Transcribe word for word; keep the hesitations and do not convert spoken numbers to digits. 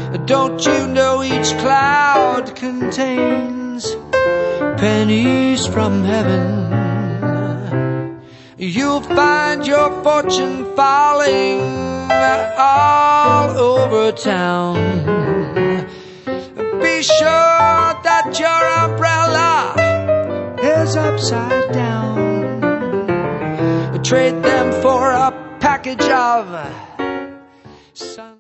Don't you know each cloud contains pennies from heaven? You'll find your fortune falling all over town. Be sure that your umbrella is upside down. Trade them for a package of sun.